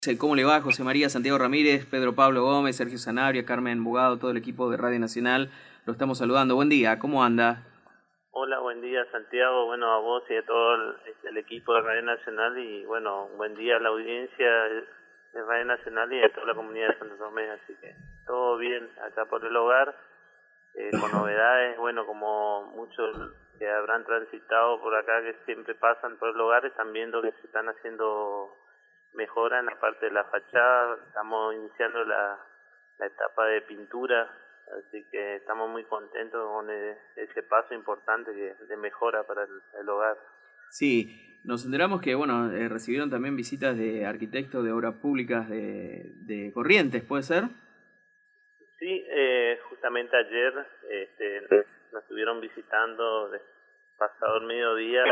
¿Cómo le va? José María, Santiago Ramírez, Pedro Pablo Gómez, Sergio Sanabria, Carmen Bugado, todo el equipo de Radio Nacional. Lo estamos saludando. Buen día, ¿cómo anda? Hola, buen día Santiago, bueno, a vos y a todo el equipo de Radio Nacional y bueno, buen día a la audiencia de Radio Nacional y a toda la comunidad de Santo Tomé, así que todo bien acá por el hogar, con novedades, bueno, como muchos que habrán transitado por acá que siempre pasan por el hogar, están viendo que se están haciendo mejora en la parte de la fachada, estamos iniciando la etapa de pintura, así que estamos muy contentos con ese paso importante de mejora para el hogar. Sí, nos enteramos que bueno recibieron también visitas de arquitectos de obras públicas de Corrientes, ¿puede ser? Sí, justamente ayer nos estuvieron visitando pasado el mediodía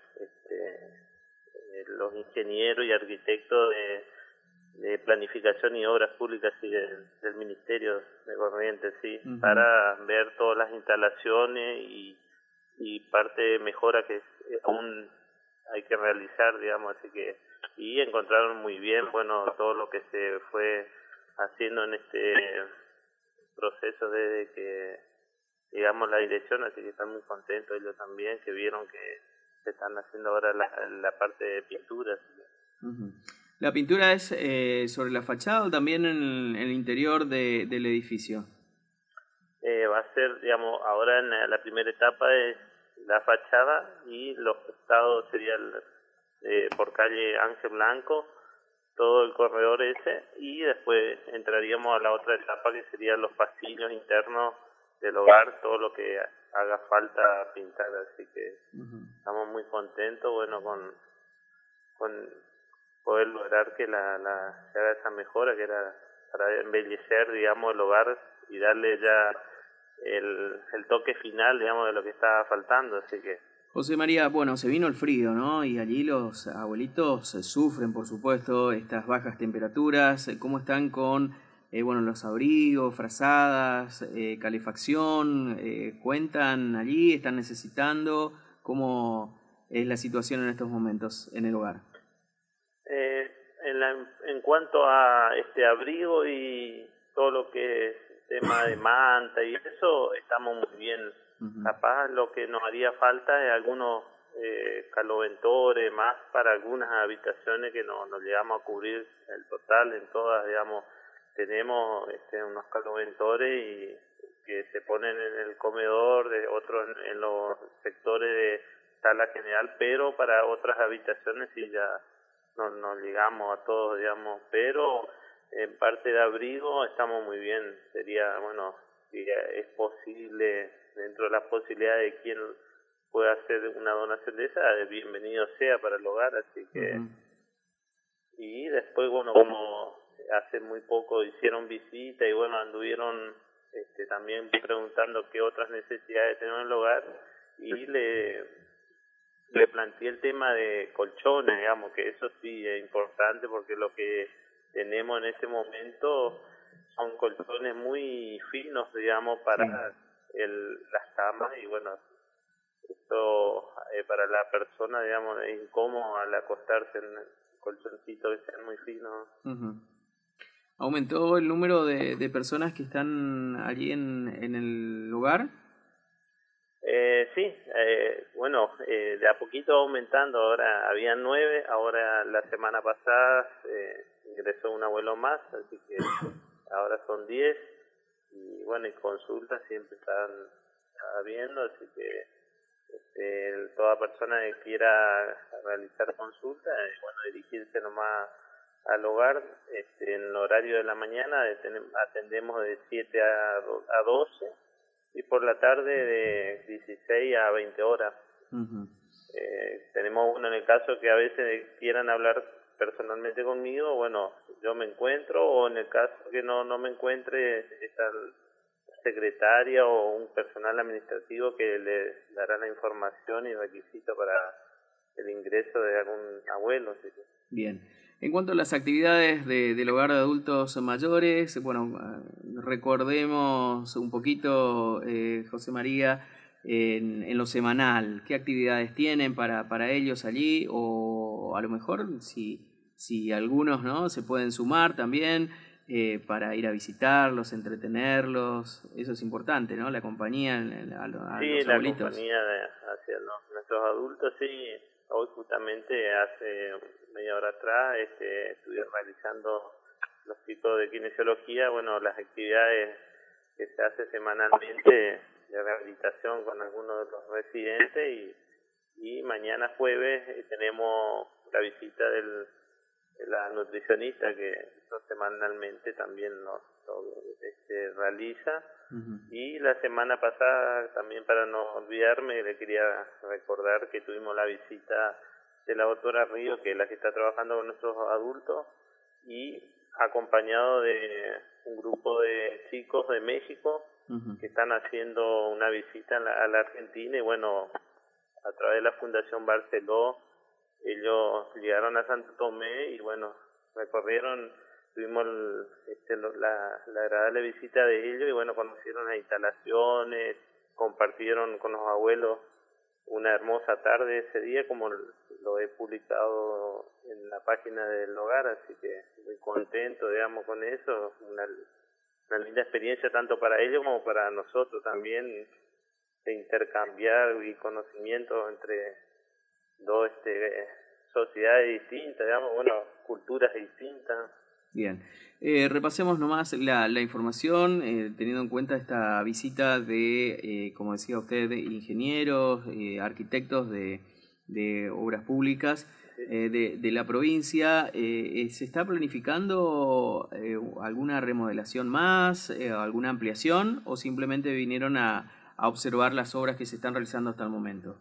los ingenieros y arquitectos de planificación y obras públicas y del Ministerio de Corrientes, sí, para ver todas las instalaciones y parte de mejora que aún hay que realizar, digamos, así que y encontraron muy bien, bueno, todo lo que se fue haciendo en este proceso desde que llegamos a la dirección, así que están muy contentos ellos también, que vieron que se están haciendo ahora la parte de pintura. ¿La pintura es sobre la fachada o también en el interior del edificio? Va a ser, digamos, ahora en la primera etapa es la fachada y los costados serían por calle Ángel Blanco, todo el corredor ese, y después entraríamos a la otra etapa que serían los pasillos internos del hogar, todo lo que haga falta pintar, así que estamos muy contentos, bueno, con poder lograr que se haga esa mejora, que era para embellecer, digamos, el hogar y darle ya el toque final, digamos, de lo que estaba faltando, así que... José María, bueno, se vino el frío, ¿no? Y allí los abuelitos sufren, por supuesto, estas bajas temperaturas. ¿Cómo están con, los abrigos, frazadas, calefacción? ¿Cuentan allí? ¿Están necesitando? ¿Cómo es la situación en estos momentos en el hogar? En cuanto a abrigo y todo lo que es tema de manta y eso, estamos muy bien. Capaz lo que nos haría falta es algunos caloventores más para algunas habitaciones que no llegamos a cubrir el total. En todas, digamos, tenemos unos caloventores y que se ponen en el comedor, otros en los sectores de sala general, pero para otras habitaciones sí ya no llegamos a todos, digamos, pero en parte de abrigo estamos muy bien. Sería, bueno, si es posible, dentro de las posibilidades de quien pueda hacer una donación de esa, bienvenido sea para el hogar, así que... Y después, bueno, como hace muy poco hicieron visita y bueno, anduvieron también preguntando qué otras necesidades tenemos en el hogar y le planteé el tema de colchones, digamos, que eso sí es importante porque lo que tenemos en este momento son colchones muy finos, digamos, para las camas y bueno, esto para la persona, digamos, es incómodo al acostarse en colchoncitos que sean muy finos. ¿Aumentó el número de personas que están allí en el lugar? Sí, bueno, de a poquito aumentando. Ahora habían 9, ahora la semana pasada ingresó un abuelo más, así que ahora son 10 y bueno, y consultas siempre están habiendo, así que toda persona que quiera realizar consultas, bueno, dirigirse nomás al hogar. En el horario de la mañana atendemos de 7 a 12 y por la tarde de 16 a 20 horas. Tenemos uno en el caso que a veces quieran hablar personalmente conmigo, bueno, yo me encuentro, o en el caso que no me encuentre, está secretaria o un personal administrativo que le dará la información y requisito para el ingreso de algún abuelo. ¿Sí? Bien. En cuanto a las actividades del hogar de adultos mayores, bueno, recordemos un poquito, José María, en lo semanal, ¿qué actividades tienen para ellos allí? O a lo mejor si si algunos, ¿no?, se pueden sumar también para ir a visitarlos, entretenerlos. Eso es importante, ¿no?, la compañía a los sí, la abuelitos. compañía hacia nuestros adultos, sí. Hoy justamente hace media hora atrás estuve realizando los chicos de kinesiología, bueno, las actividades que se hace semanalmente de rehabilitación con algunos de los residentes y mañana jueves tenemos la visita de la nutricionista que semanalmente también lo realiza. Y la semana pasada, también para no olvidarme, le quería recordar que tuvimos la visita de la doctora Río, que es la que está trabajando con nuestros adultos, y acompañado de un grupo de chicos de México que están haciendo una visita a la Argentina, y bueno, a través de la Fundación Barceló, ellos llegaron a Santo Tomé y bueno, recorrieron, tuvimos la agradable visita de ellos y bueno, conocieron las instalaciones, compartieron con los abuelos una hermosa tarde ese día, como lo he publicado en la página del hogar, así que muy contento, digamos, con eso, una linda experiencia tanto para ellos como para nosotros también, de intercambiar y conocimiento entre dos sociedades distintas, digamos, bueno, culturas distintas. Bien, repasemos nomás la información, teniendo en cuenta esta visita de, como decía usted, de ingenieros, arquitectos de obras públicas de la provincia. ¿Se está planificando alguna remodelación más, alguna ampliación, o simplemente vinieron a observar las obras que se están realizando hasta el momento?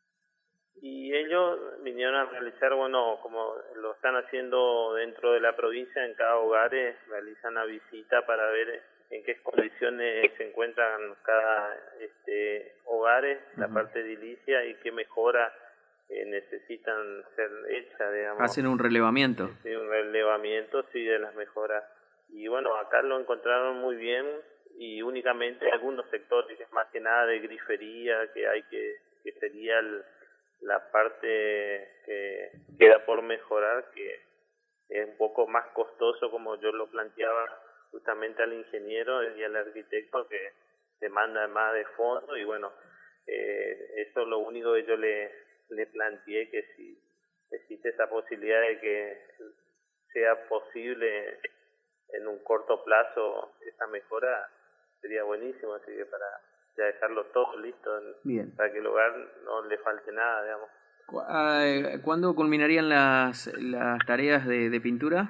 Y ellos vinieron a realizar, bueno, como lo están haciendo dentro de la provincia, en cada hogar realizan una visita para ver en qué condiciones se encuentran cada hogares, la parte edilicia, y qué mejoras necesitan ser hechas, digamos. Hacen un relevamiento. Sí, un relevamiento, sí, de las mejoras. Y bueno, acá lo encontraron muy bien, y únicamente algunos sectores, más que nada de grifería, que sería la parte que queda por mejorar, que es un poco más costoso, como yo lo planteaba justamente al ingeniero y al arquitecto, que demanda más de fondo, y bueno, eso es lo único que yo le planteé, que si existe esa posibilidad de que sea posible en un corto plazo esa mejora, sería buenísimo, así que para ya dejarlo todo listo para que el hogar no le falte nada, digamos. ¿Cuándo culminarían las tareas de pintura?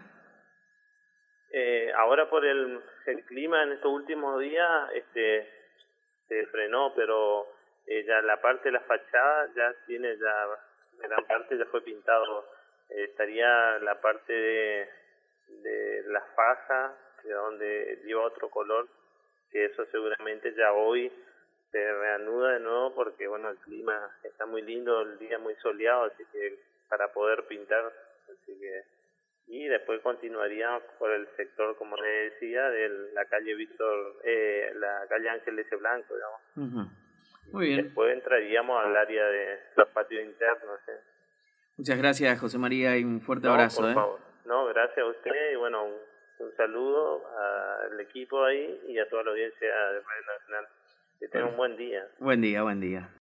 Ahora por el clima en estos últimos días se frenó, pero ya la parte de la fachada ya gran parte ya fue pintado. Estaría la parte de la faja, de donde lleva otro color, que eso seguramente ya hoy se reanuda de nuevo, porque bueno, el clima está muy lindo, el día muy soleado, así que para poder pintar, así que, y después continuaríamos por el sector, como le decía, de la calle la calle Ángel S. Blanco, digamos. Muy bien. Después entraríamos al área de los patios internos. Muchas gracias, José María, y un fuerte abrazo. Por favor. No, gracias a usted, y bueno, un saludo al equipo ahí y a toda la audiencia de Radio Nacional. Que tengan un buen día. Buen día, buen día.